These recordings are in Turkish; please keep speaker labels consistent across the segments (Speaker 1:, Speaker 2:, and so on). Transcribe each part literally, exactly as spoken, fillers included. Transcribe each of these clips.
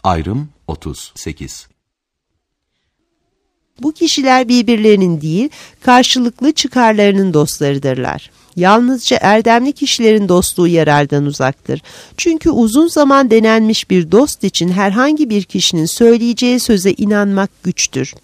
Speaker 1: Ayrım otuz sekiz.
Speaker 2: Bu kişiler birbirlerinin değil, karşılıklı çıkarlarının dostlarıdırlar. Yalnızca erdemli kişilerin dostluğu yarardan uzaktır. Çünkü uzun zaman denenmiş bir dost için herhangi bir kişinin söyleyeceği söze inanmak güçtür.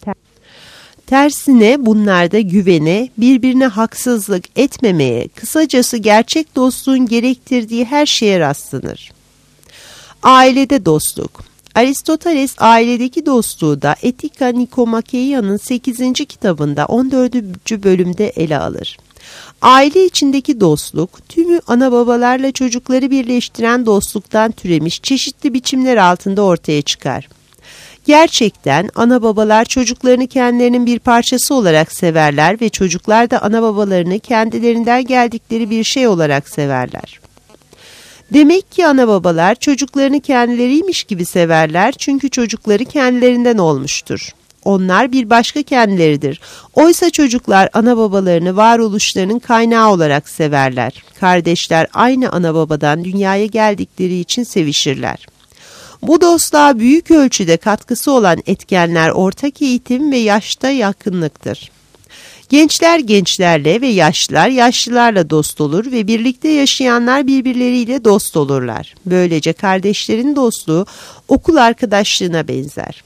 Speaker 2: Tersine bunlarda güvene, birbirine haksızlık etmemeye, kısacası gerçek dostluğun gerektirdiği her şeye rastlanır. Ailede dostluk. Aristoteles ailedeki dostluğu da Etika Nikomakeia'nın sekizinci kitabında on dördüncü bölümde ele alır. Aile içindeki dostluk, tümü ana babalarla çocukları birleştiren dostluktan türemiş çeşitli biçimler altında ortaya çıkar. Gerçekten ana babalar çocuklarını kendilerinin bir parçası olarak severler ve çocuklar da ana babalarını kendilerinden geldikleri bir şey olarak severler. Demek ki ana babalar çocuklarını kendileriymiş gibi severler çünkü çocukları kendilerinden olmuştur. Onlar bir başka kendileridir. Oysa çocuklar ana babalarını varoluşlarının kaynağı olarak severler. Kardeşler aynı ana babadan dünyaya geldikleri için sevişirler. Bu dostluğa büyük ölçüde katkısı olan etkenler ortak eğitim ve yaşta yakınlıktır. Gençler gençlerle ve yaşlılar yaşlılarla dost olur ve birlikte yaşayanlar birbirleriyle dost olurlar. Böylece kardeşlerin dostluğu okul arkadaşlığına benzer.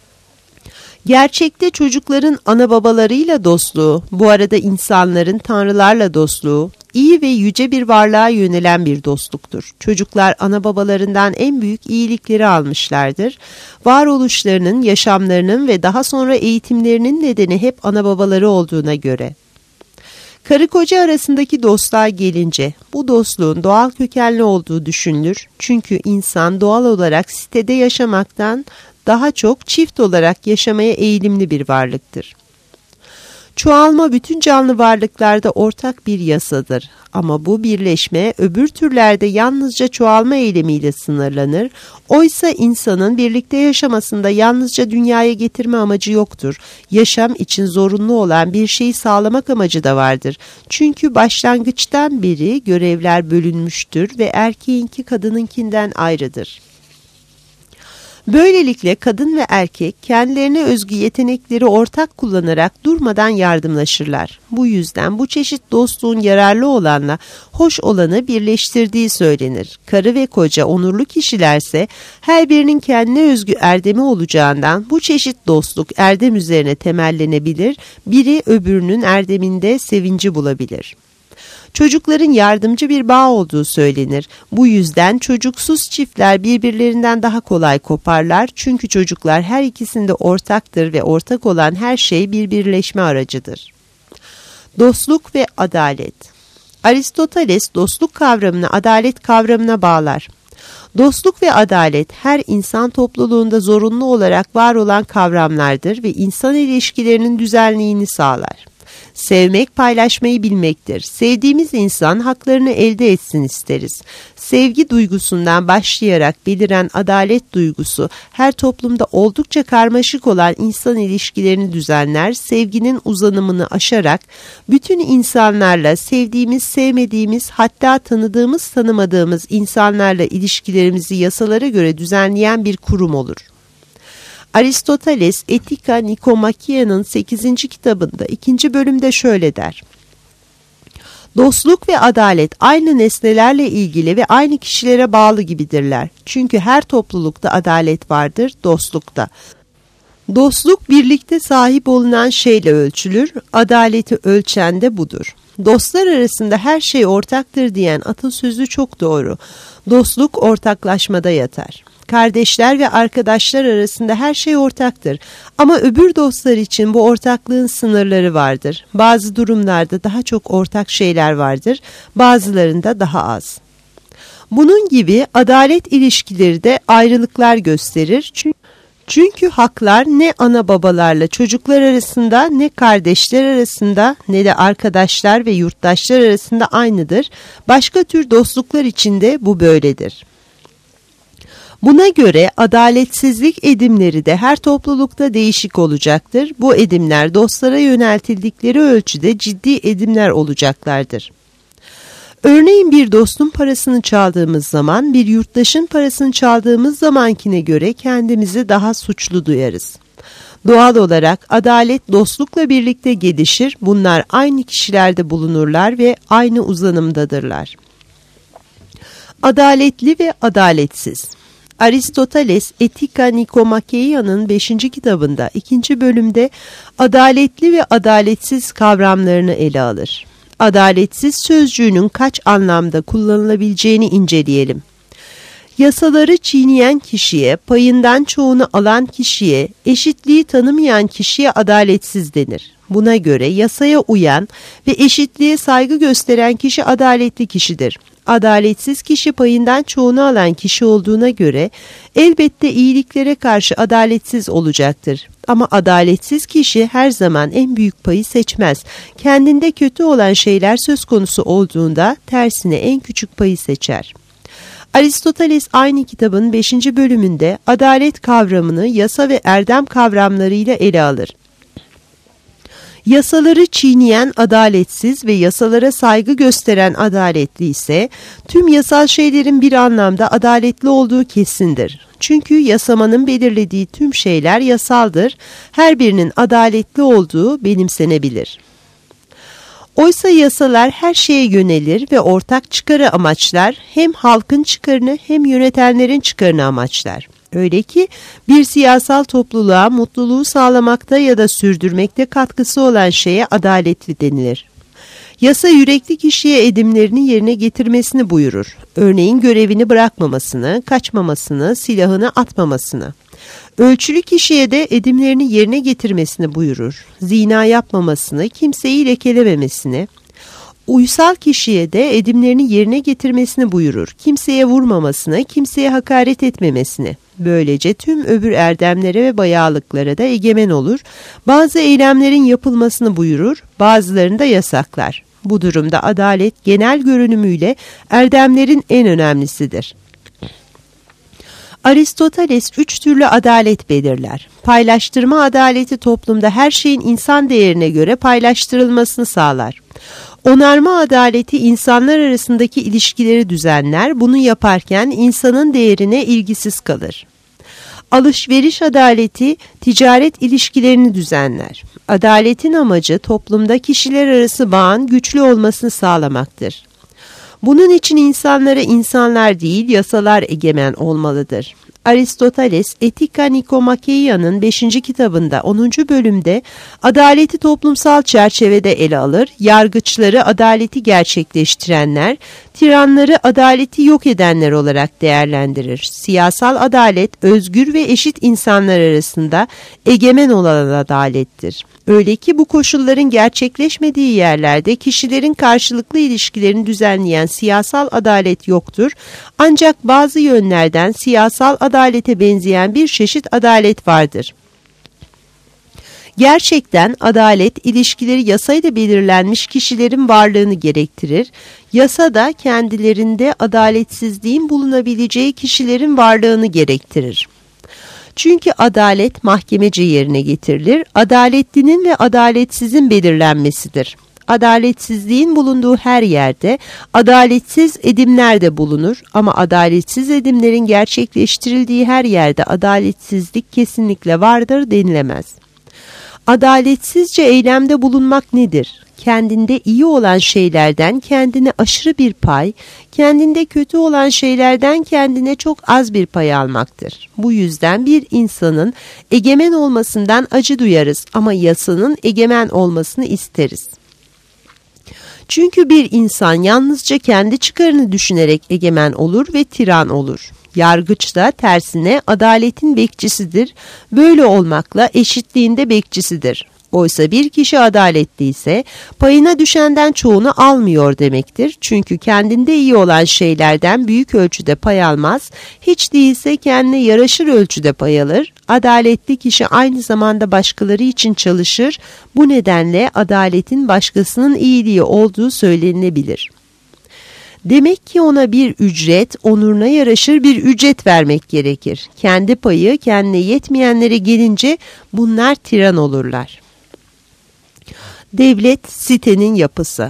Speaker 2: Gerçekte çocukların ana babalarıyla dostluğu, bu arada insanların tanrılarla dostluğu, iyi ve yüce bir varlığa yönelen bir dostluktur. Çocuklar ana babalarından en büyük iyilikleri almışlardır. Varoluşlarının, yaşamlarının ve daha sonra eğitimlerinin nedeni hep ana babaları olduğuna göre. Karı koca arasındaki dostluğa gelince, bu dostluğun doğal kökenli olduğu düşünülür. Çünkü insan doğal olarak sitede yaşamaktan daha çok çift olarak yaşamaya eğilimli bir varlıktır. Çoğalma bütün canlı varlıklarda ortak bir yasadır. Ama bu birleşme öbür türlerde yalnızca çoğalma eylemiyle sınırlanır. Oysa insanın birlikte yaşamasında yalnızca dünyaya getirme amacı yoktur. Yaşam için zorunlu olan bir şeyi sağlamak amacı da vardır. Çünkü başlangıçtan beri görevler bölünmüştür ve erkeğinki kadınınkinden ayrıdır. Böylelikle kadın ve erkek kendilerine özgü yetenekleri ortak kullanarak durmadan yardımlaşırlar. Bu yüzden bu çeşit dostluğun yararlı olanla hoş olanı birleştirdiği söylenir. Karı ve koca onurlu kişilerse her birinin kendine özgü erdemi olacağından bu çeşit dostluk erdem üzerine temellenebilir, biri öbürünün erdeminde sevinci bulabilir. Çocukların yardımcı bir bağ olduğu söylenir. Bu yüzden çocuksuz çiftler birbirlerinden daha kolay koparlar çünkü çocuklar her ikisinde ortaktır ve ortak olan her şey bir birleşme aracıdır. Dostluk ve adalet. Aristoteles dostluk kavramını adalet kavramına bağlar. Dostluk ve adalet her insan topluluğunda zorunlu olarak var olan kavramlardır ve insan ilişkilerinin düzenliğini sağlar. Sevmek, paylaşmayı bilmektir. Sevdiğimiz insan haklarını elde etsin isteriz. Sevgi duygusundan başlayarak beliren adalet duygusu, her toplumda oldukça karmaşık olan insan ilişkilerini düzenler, sevginin uzanımını aşarak, bütün insanlarla, sevdiğimiz, sevmediğimiz, hatta tanıdığımız, tanımadığımız insanlarla ilişkilerimizi yasalara göre düzenleyen bir kurum olur. Aristoteles Etika Nikomakeia'nın sekizinci kitabında ikinci bölümde şöyle der. Dostluk ve adalet aynı nesnelerle ilgili ve aynı kişilere bağlı gibidirler. Çünkü her toplulukta adalet vardır, dostlukta. Dostluk birlikte sahip olunan şeyle ölçülür, adaleti ölçen de budur. Dostlar arasında her şey ortaktır diyen atasözü çok doğru. Dostluk ortaklaşmada yatar. Kardeşler ve arkadaşlar arasında her şey ortaktır. Ama öbür dostlar için bu ortaklığın sınırları vardır. Bazı durumlarda daha çok ortak şeyler vardır, bazılarında daha az. Bunun gibi adalet ilişkileri de ayrılıklar gösterir. Çünkü Çünkü haklar ne ana babalarla çocuklar arasında, ne kardeşler arasında, ne de arkadaşlar ve yurttaşlar arasında aynıdır. Başka tür dostluklar için de bu böyledir. Buna göre adaletsizlik edimleri de her toplulukta değişik olacaktır. Bu edimler dostlara yöneltildikleri ölçüde ciddi edimler olacaklardır. Örneğin bir dostun parasını çaldığımız zaman, bir yurttaşın parasını çaldığımız zamankine göre kendimizi daha suçlu duyarız. Doğal olarak adalet dostlukla birlikte gelişir, bunlar aynı kişilerde bulunurlar ve aynı uzanımdadırlar. Adaletli ve adaletsiz. Aristoteles Etika Nikomakeia'nın beşinci kitabında ikinci bölümde adaletli ve adaletsiz kavramlarını ele alır. Adaletsiz sözcüğünün kaç anlamda kullanılabileceğini inceleyelim. Yasaları çiğneyen kişiye, payından çoğunu alan kişiye, eşitliği tanımayan kişiye adaletsiz denir. Buna göre yasaya uyan ve eşitliğe saygı gösteren kişi adaletli kişidir. Adaletsiz kişi payından çoğunu alan kişi olduğuna göre elbette iyiliklere karşı adaletsiz olacaktır. Ama adaletsiz kişi her zaman en büyük payı seçmez. Kendinde kötü olan şeyler söz konusu olduğunda tersine en küçük payı seçer. Aristoteles aynı kitabın beşinci bölümünde adalet kavramını yasa ve erdem kavramlarıyla ele alır. Yasaları çiğneyen adaletsiz ve yasalara saygı gösteren adaletli ise tüm yasal şeylerin bir anlamda adaletli olduğu kesindir. Çünkü yasamanın belirlediği tüm şeyler yasaldır, her birinin adaletli olduğu benimsenebilir. Oysa yasalar her şeye yönelir ve ortak çıkarı amaçlar, hem halkın çıkarını hem yönetenlerin çıkarını amaçlar. Öyle ki bir siyasal topluluğa mutluluğu sağlamakta ya da sürdürmekte katkısı olan şeye adaletli denilir. Yasa yürekli kişiye edimlerini yerine getirmesini buyurur. Örneğin görevini bırakmamasını, kaçmamasını, silahını atmamasını. Ölçülü kişiye de edimlerini yerine getirmesini buyurur. Zina yapmamasını, kimseyi lekelememesini. Uysal kişiye de edimlerini yerine getirmesini buyurur. Kimseye vurmamasını, kimseye hakaret etmemesini. Böylece tüm öbür erdemlere ve bayağılıklara da egemen olur. Bazı eylemlerin yapılmasını buyurur, bazılarını da yasaklar. Bu durumda adalet genel görünümüyle erdemlerin en önemlisidir. Aristoteles üç türlü adalet belirler. Paylaştırma adaleti toplumda her şeyin insan değerine göre paylaştırılmasını sağlar. Onarma adaleti insanlar arasındaki ilişkileri düzenler, bunu yaparken insanın değerine ilgisiz kalır. Alışveriş adaleti ticaret ilişkilerini düzenler. Adaletin amacı toplumda kişiler arası bağın güçlü olmasını sağlamaktır. Bunun için insanlara insanlar değil, yasalar egemen olmalıdır. Aristoteles Etika Nikomakeia'nın beşinci kitabında onuncu bölümde adaleti toplumsal çerçevede ele alır, yargıçları adaleti gerçekleştirenler, tiranları adaleti yok edenler olarak değerlendirir. Siyasal adalet, özgür ve eşit insanlar arasında egemen olan adalettir. Öyle ki bu koşulların gerçekleşmediği yerlerde kişilerin karşılıklı ilişkilerini düzenleyen siyasal adalet yoktur. Ancak bazı yönlerden siyasal adalete benzeyen bir çeşit adalet vardır. Gerçekten adalet ilişkileri yasayla belirlenmiş kişilerin varlığını gerektirir. Yasa da kendilerinde adaletsizliğin bulunabileceği kişilerin varlığını gerektirir. Çünkü adalet mahkemece yerine getirilir. Adaletlinin ve adaletsizin belirlenmesidir. Adaletsizliğin bulunduğu her yerde adaletsiz edimler de bulunur ama adaletsiz edimlerin gerçekleştirildiği her yerde adaletsizlik kesinlikle vardır denilemez. Adaletsizce eylemde bulunmak nedir? Kendinde iyi olan şeylerden kendine aşırı bir pay, kendinde kötü olan şeylerden kendine çok az bir pay almaktır. Bu yüzden bir insanın egemen olmasından acı duyarız ama yasanın egemen olmasını isteriz. Çünkü bir insan yalnızca kendi çıkarını düşünerek egemen olur ve tiran olur. Yargıç da tersine adaletin bekçisidir, böyle olmakla eşitliğinde bekçisidir. Oysa bir kişi adaletli ise payına düşenden çoğunu almıyor demektir. Çünkü kendinde iyi olan şeylerden büyük ölçüde pay almaz, hiç değilse kendine yaraşır ölçüde pay alır. Adaletli kişi aynı zamanda başkaları için çalışır, bu nedenle adaletin başkasının iyiliği olduğu söylenilebilir. Demek ki ona bir ücret, onuruna yaraşır bir ücret vermek gerekir. Kendi payı kendine yetmeyenlere gelince bunlar tiran olurlar. Devlet sitenin yapısı.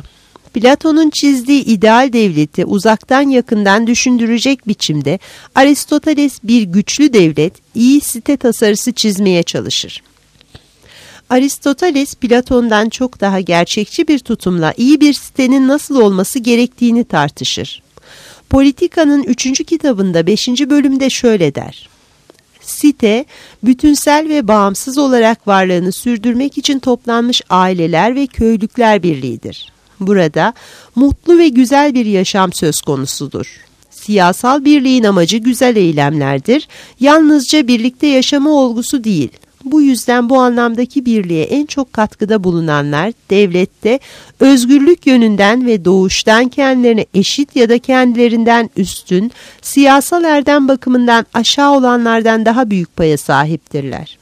Speaker 2: Platon'un çizdiği ideal devleti uzaktan yakından düşündürecek biçimde Aristoteles bir güçlü devlet, iyi site tasarısı çizmeye çalışır. Aristoteles, Platon'dan çok daha gerçekçi bir tutumla iyi bir sitenin nasıl olması gerektiğini tartışır. Politika'nın üçüncü kitabında beşinci bölümde şöyle der: Site, bütünsel ve bağımsız olarak varlığını sürdürmek için toplanmış aileler ve köylükler birliğidir. Burada mutlu ve güzel bir yaşam söz konusudur. Siyasal birliğin amacı güzel eylemlerdir, yalnızca birlikte yaşama olgusu değil. Bu yüzden bu anlamdaki birliğe en çok katkıda bulunanlar devlette özgürlük yönünden ve doğuştan kendilerine eşit ya da kendilerinden üstün, siyasal erdem bakımından aşağı olanlardan daha büyük paya sahiptirler.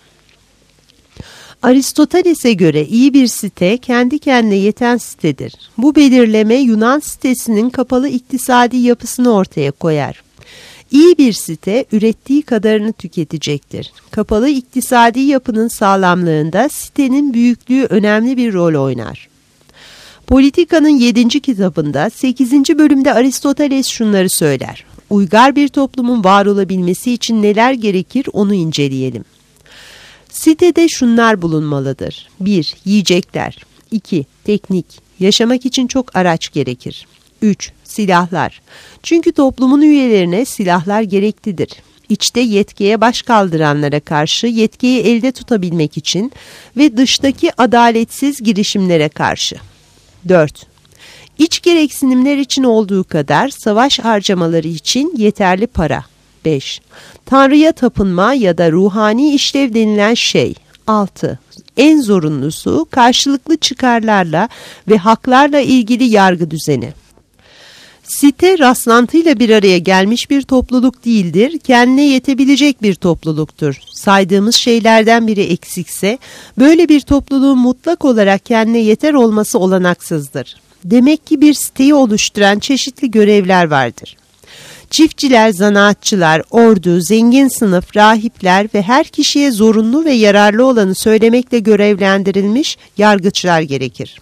Speaker 2: Aristoteles'e göre iyi bir site kendi kendine yeten sitedir. Bu belirleme Yunan sitesinin kapalı iktisadi yapısını ortaya koyar. İyi bir site ürettiği kadarını tüketecektir. Kapalı iktisadi yapının sağlamlığında sitenin büyüklüğü önemli bir rol oynar. Politika'nın yedinci kitabında sekizinci bölümde Aristoteles şunları söyler: Uygar bir toplumun var olabilmesi için neler gerekir onu inceleyelim. Sitede şunlar bulunmalıdır: bir Yiyecekler. iki Teknik. Yaşamak için çok araç gerekir. üç Silahlar. Çünkü toplumun üyelerine silahlar gereklidir. İçte yetkiye baş kaldıranlara karşı yetkiyi elde tutabilmek için ve dıştaki adaletsiz girişimlere karşı. dört İç gereksinimler için olduğu kadar savaş harcamaları için yeterli para. beş Tanrı'ya tapınma ya da ruhani işlev denilen şey. altı En zorunlusu karşılıklı çıkarlarla ve haklarla ilgili yargı düzeni. Site rastlantıyla bir araya gelmiş bir topluluk değildir, kendine yetebilecek bir topluluktur. Saydığımız şeylerden biri eksikse, böyle bir topluluğun mutlak olarak kendine yeter olması olanaksızdır. Demek ki bir siteyi oluşturan çeşitli görevler vardır. Çiftçiler, zanaatçılar, ordu, zengin sınıf, rahipler ve her kişiye zorunlu ve yararlı olanı söylemekle görevlendirilmiş yargıçlar gerekir.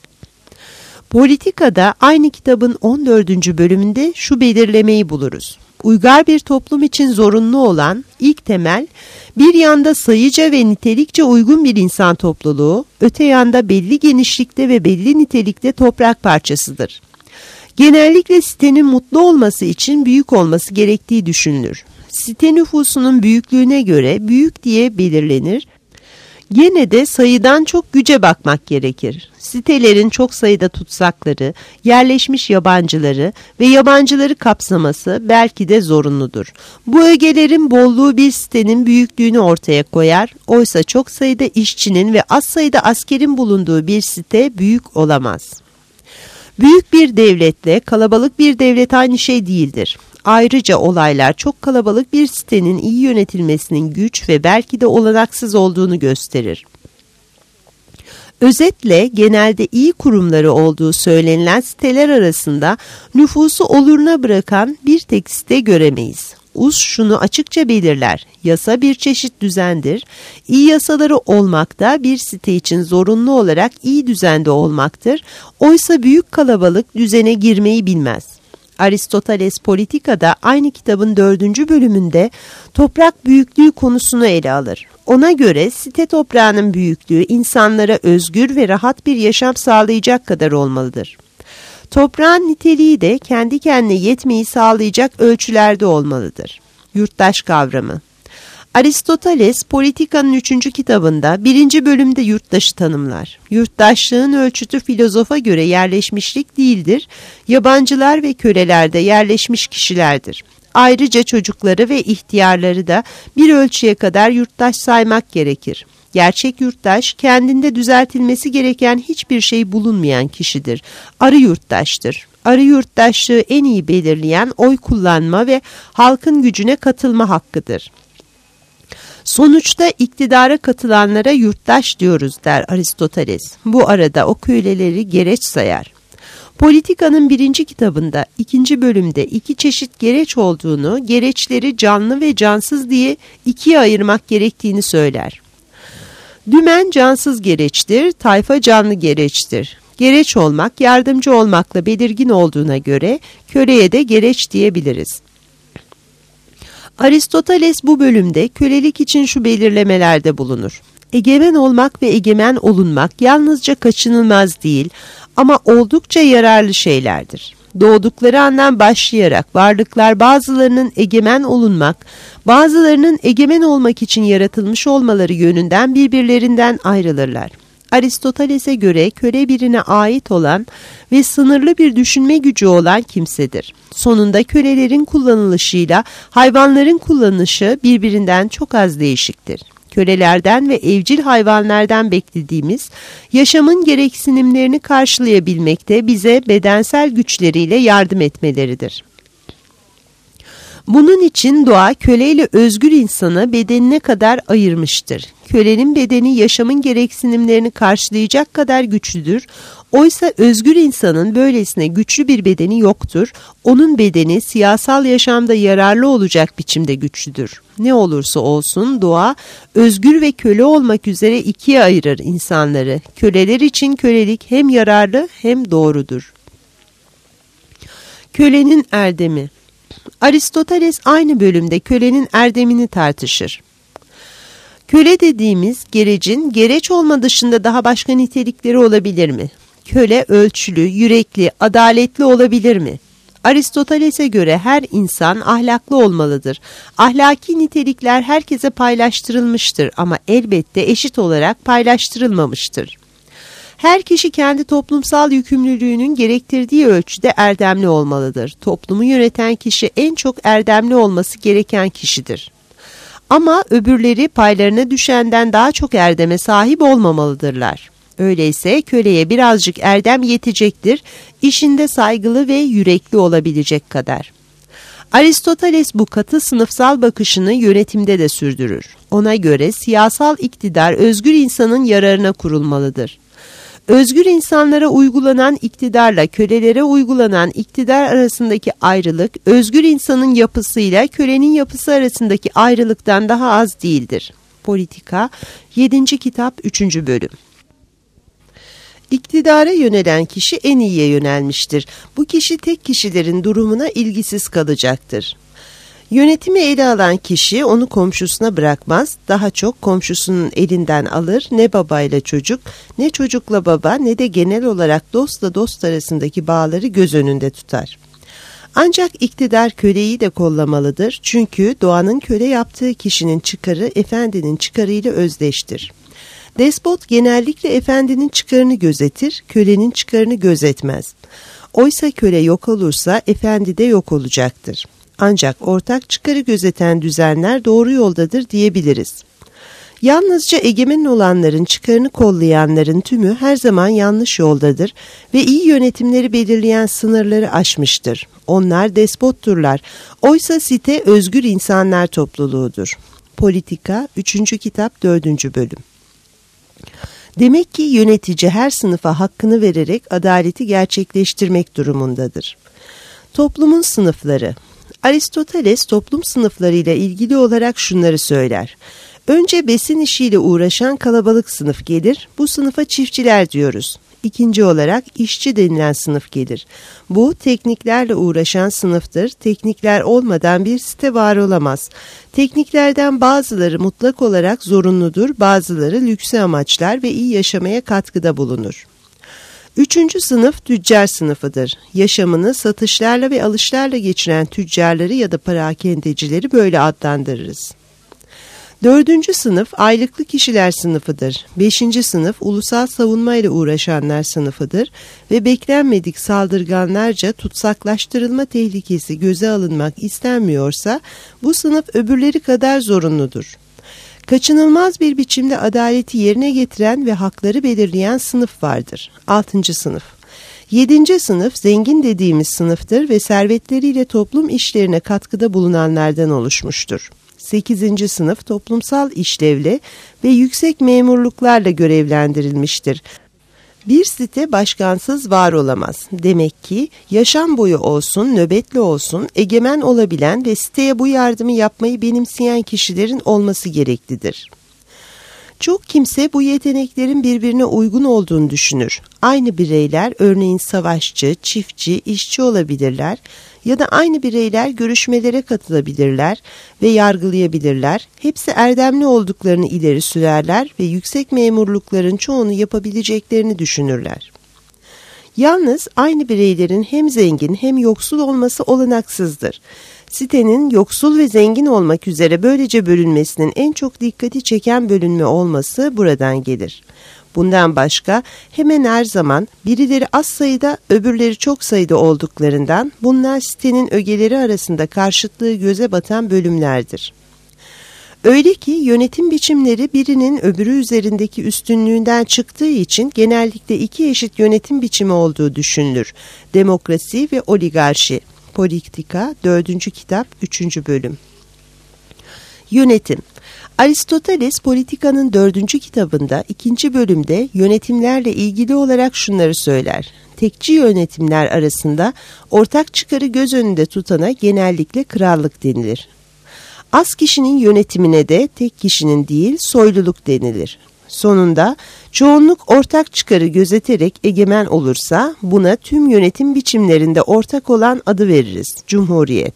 Speaker 2: Politika'da aynı kitabın on dördüncü bölümünde şu belirlemeyi buluruz. Uygar bir toplum için zorunlu olan ilk temel, bir yanda sayıca ve nitelikçe uygun bir insan topluluğu, öte yanda belli genişlikte ve belli nitelikte toprak parçasıdır. Genellikle sitenin mutlu olması için büyük olması gerektiği düşünülür. Site nüfusunun büyüklüğüne göre büyük diye belirlenir. Gene de sayıdan çok güce bakmak gerekir. Sitelerin çok sayıda tutsakları, yerleşmiş yabancıları ve yabancıları kapsaması belki de zorunludur. Bu ögelerin bolluğu bir sitenin büyüklüğünü ortaya koyar. Oysa çok sayıda işçinin ve az sayıda askerin bulunduğu bir site büyük olamaz. Büyük bir devletle kalabalık bir devlet aynı şey değildir. Ayrıca olaylar çok kalabalık bir sitenin iyi yönetilmesinin güç ve belki de olanaksız olduğunu gösterir. Özetle genelde iyi kurumları olduğu söylenilen siteler arasında nüfusu oluruna bırakan bir tek site göremeyiz. Uz şunu açıkça belirler: yasa bir çeşit düzendir. İyi yasaları olmakta bir site için zorunlu olarak iyi düzende olmaktır. Oysa büyük kalabalık düzene girmeyi bilmez. Aristoteles Politika'da aynı kitabın dördüncü bölümünde toprak büyüklüğü konusunu ele alır. Ona göre site toprağının büyüklüğü insanlara özgür ve rahat bir yaşam sağlayacak kadar olmalıdır. Toprağın niteliği de kendi kendine yetmeyi sağlayacak ölçülerde olmalıdır. Yurttaş kavramı. Aristoteles Politika'nın üçüncü kitabında birinci bölümde yurttaşı tanımlar. Yurttaşlığın ölçütü filozofa göre yerleşmişlik değildir, yabancılar ve köleler de yerleşmiş kişilerdir. Ayrıca çocukları ve ihtiyarları da bir ölçüye kadar yurttaş saymak gerekir. Gerçek yurttaş, kendinde düzeltilmesi gereken hiçbir şey bulunmayan kişidir. Arı yurttaştır. Arı yurttaşlığı en iyi belirleyen oy kullanma ve halkın gücüne katılma hakkıdır. Sonuçta iktidara katılanlara yurttaş diyoruz der Aristoteles. Bu arada o köleleri gereç sayar. Politika'nın birinci kitabında ikinci bölümde iki çeşit gereç olduğunu, gereçleri canlı ve cansız diye ikiye ayırmak gerektiğini söyler. Dümen cansız gereçtir, tayfa canlı gereçtir. Gereç olmak, yardımcı olmakla belirgin olduğuna göre köleye de gereç diyebiliriz. Aristoteles bu bölümde kölelik için şu belirlemelerde bulunur. Egemen olmak ve egemen olunmak yalnızca kaçınılmaz değil ama oldukça yararlı şeylerdir. Doğdukları andan başlayarak varlıklar bazılarının egemen olunmak, bazılarının egemen olmak için yaratılmış olmaları yönünden birbirlerinden ayrılırlar. Aristoteles'e göre köle birine ait olan ve sınırlı bir düşünme gücü olan kimsedir. Sonunda kölelerin kullanılışıyla hayvanların kullanışı birbirinden çok az değişiktir. Kölelerden ve evcil hayvanlardan beklediğimiz yaşamın gereksinimlerini karşılayabilmekte bize bedensel güçleriyle yardım etmeleridir. Bunun için doğa köleyle özgür insanı bedenine kadar ayırmıştır. Kölenin bedeni yaşamın gereksinimlerini karşılayacak kadar güçlüdür. Oysa özgür insanın böylesine güçlü bir bedeni yoktur. Onun bedeni siyasal yaşamda yararlı olacak biçimde güçlüdür. Ne olursa olsun doğa özgür ve köle olmak üzere ikiye ayırır insanları. Köleler için kölelik hem yararlı hem doğrudur. Kölenin erdemi. Aristoteles aynı bölümde kölenin erdemini tartışır. Köle dediğimiz gerecin gereç olma dışında daha başka nitelikleri olabilir mi? Köle ölçülü, yürekli, adaletli olabilir mi? Aristoteles'e göre her insan ahlaklı olmalıdır. Ahlaki nitelikler herkese paylaştırılmıştır ama elbette eşit olarak paylaştırılmamıştır. Her kişi kendi toplumsal yükümlülüğünün gerektirdiği ölçüde erdemli olmalıdır. Toplumu yöneten kişi en çok erdemli olması gereken kişidir. Ama öbürleri paylarına düşenden daha çok erdeme sahip olmamalıdırlar. Öyleyse köleye birazcık erdem yetecektir, işinde saygılı ve yürekli olabilecek kadar. Aristoteles bu katı sınıfsal bakışını yönetimde de sürdürür. Ona göre siyasal iktidar özgür insanın yararına kurulmalıdır. Özgür insanlara uygulanan iktidarla kölelere uygulanan iktidar arasındaki ayrılık, özgür insanın yapısıyla kölenin yapısı arasındaki ayrılıktan daha az değildir. Politika, yedinci kitap, üçüncü bölüm. İktidara yönelen kişi en iyiye yönelmiştir. Bu kişi tek kişilerin durumuna ilgisiz kalacaktır. Yönetimi ele alan kişi onu komşusuna bırakmaz, daha çok komşusunun elinden alır, ne babayla çocuk, ne çocukla baba, ne de genel olarak dostla dost arasındaki bağları göz önünde tutar. Ancak iktidar köleyi de kollamalıdır, çünkü doğanın köle yaptığı kişinin çıkarı efendinin çıkarıyla özdeştir. Despot genellikle efendinin çıkarını gözetir, kölenin çıkarını gözetmez. Oysa köle yok olursa efendi de yok olacaktır. Ancak ortak çıkarı gözeten düzenler doğru yoldadır diyebiliriz. Yalnızca egemen olanların çıkarını kollayanların tümü her zaman yanlış yoldadır ve iyi yönetimleri belirleyen sınırları aşmıştır. Onlar despotturlar. Oysa site özgür insanlar topluluğudur. Politika, üçüncü kitap, dördüncü bölüm. Demek ki yönetici her sınıfa hakkını vererek adaleti gerçekleştirmek durumundadır. Toplumun sınıfları. Aristoteles toplum sınıflarıyla ilgili olarak şunları söyler. Önce besin işiyle uğraşan kalabalık sınıf gelir. Bu sınıfa çiftçiler diyoruz. İkinci olarak işçi denilen sınıf gelir. Bu tekniklerle uğraşan sınıftır. Teknikler olmadan bir site var olamaz. Tekniklerden bazıları mutlak olarak zorunludur, bazıları lükse amaçlar ve iyi yaşamaya katkıda bulunur. Üçüncü sınıf tüccar sınıfıdır. Yaşamını satışlarla ve alışlarla geçiren tüccarları ya da perakendecileri böyle adlandırırız. Dördüncü sınıf aylıklı kişiler sınıfıdır. Beşinci sınıf ulusal savunmayla uğraşanlar sınıfıdır ve beklenmedik saldırganlarca tutsaklaştırılma tehlikesi göze alınmak istenmiyorsa bu sınıf öbürleri kadar zorunludur. Kaçınılmaz bir biçimde adaleti yerine getiren ve hakları belirleyen sınıf vardır. Altıncı sınıf. Yedinci sınıf zengin dediğimiz sınıftır ve servetleriyle toplum işlerine katkıda bulunanlardan oluşmuştur. Sekizinci sınıf toplumsal işlevle ve yüksek memurluklarla görevlendirilmiştir. Bir site başkansız var olamaz. Demek ki yaşam boyu olsun, nöbetli olsun, egemen olabilen ve siteye bu yardımı yapmayı benimseyen kişilerin olması gereklidir. Çok kimse bu yeteneklerin birbirine uygun olduğunu düşünür. Aynı bireyler örneğin savaşçı, çiftçi, işçi olabilirler ya da aynı bireyler görüşmelere katılabilirler ve yargılayabilirler. Hepsi erdemli olduklarını ileri sürerler ve yüksek memurlukların çoğunu yapabileceklerini düşünürler. Yalnız aynı bireylerin hem zengin hem yoksul olması olanaksızdır. Sitenin yoksul ve zengin olmak üzere böylece bölünmesinin en çok dikkati çeken bölünme olması buradan gelir. Bundan başka hemen her zaman birileri az sayıda öbürleri çok sayıda olduklarından bunlar sitenin ögeleri arasında karşıtlığı göze batan bölümlerdir. Öyle ki yönetim biçimleri birinin öbürü üzerindeki üstünlüğünden çıktığı için genellikle iki eşit yönetim biçimi olduğu düşünülür. Demokrasi ve oligarşi. Politika, dördüncü kitap, üçüncü bölüm. Yönetim. Aristoteles Politika'nın dördüncü kitabında ikinci bölümde yönetimlerle ilgili olarak şunları söyler. Tekçi yönetimler arasında ortak çıkarı göz önünde tutana genellikle krallık denilir. Az kişinin yönetimine de tek kişinin değil soyluluk denilir. Sonunda çoğunluk ortak çıkarı gözeterek egemen olursa buna tüm yönetim biçimlerinde ortak olan adı veririz, cumhuriyet.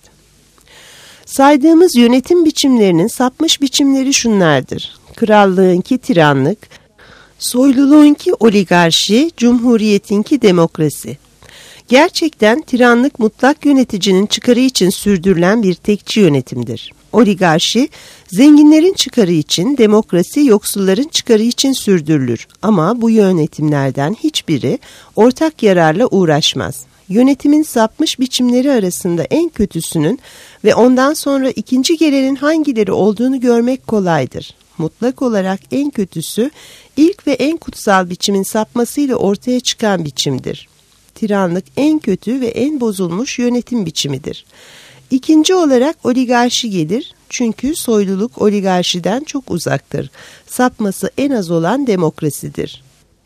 Speaker 2: Saydığımız yönetim biçimlerinin sapmış biçimleri şunlardır. Krallığınki tiranlık, soyluluğunki oligarşi, cumhuriyetinki demokrasi. Gerçekten tiranlık mutlak yöneticinin çıkarı için sürdürülen bir tekçi yönetimdir. Oligarşi, zenginlerin çıkarı için, demokrasi yoksulların çıkarı için sürdürülür. Ama bu yönetimlerden hiçbiri ortak yararla uğraşmaz. Yönetimin sapmış biçimleri arasında en kötüsünün ve ondan sonra ikinci gelenin hangileri olduğunu görmek kolaydır. Mutlak olarak en kötüsü, ilk ve en kutsal biçimin sapmasıyla ortaya çıkan biçimdir. Tiranlık en kötü ve en bozulmuş yönetim biçimidir. İkinci olarak oligarşi gelir çünkü soyluluk oligarşiden çok uzaktır. Sapması en az olan demokrasidir.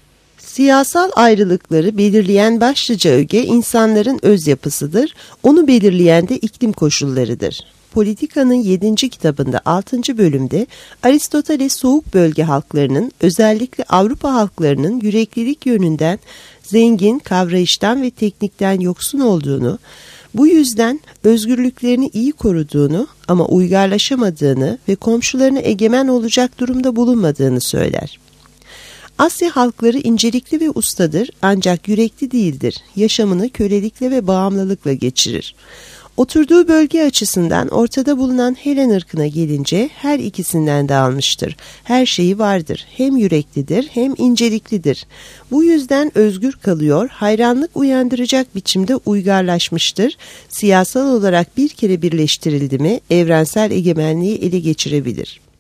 Speaker 2: Siyasal ayrılıkları belirleyen başlıca öge insanların öz yapısıdır, onu belirleyen de iklim koşullarıdır. Politika'nın yedinci kitabında altıncı bölümde Aristoteles soğuk bölge halklarının özellikle Avrupa halklarının yüreklilik yönünden zengin, kavrayıştan ve teknikten yoksun olduğunu, bu yüzden özgürlüklerini iyi koruduğunu ama uygarlaşamadığını ve komşularına egemen olacak durumda bulunmadığını söyler. Asya halkları incelikli ve ustadır ancak yürekli değildir. Yaşamını kölelikle ve bağımlılıkla geçirir. Oturduğu bölge açısından ortada bulunan Helen ırkına gelince her ikisinden de almıştır. Her şeyi vardır. Hem yüreklidir hem inceliklidir. Bu yüzden özgür kalıyor, hayranlık uyandıracak biçimde uygarlaşmıştır. Siyasal olarak bir kere birleştirildi mi evrensel egemenliği ele geçirebilir.